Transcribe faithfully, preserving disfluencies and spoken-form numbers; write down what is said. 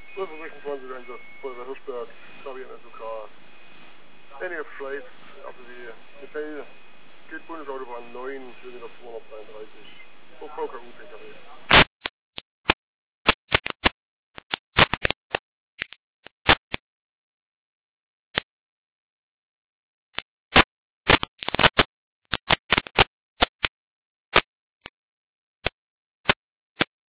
zwölfhundertsechsundzwanzig Einsatz, Feuerwehr Hirschberg, Fabian S O K. N E F Schleiz, R T W, Nepal, geht Bundesautobahn neun, Kilometer zweihundertdreiunddreißig, auf V K U P K W.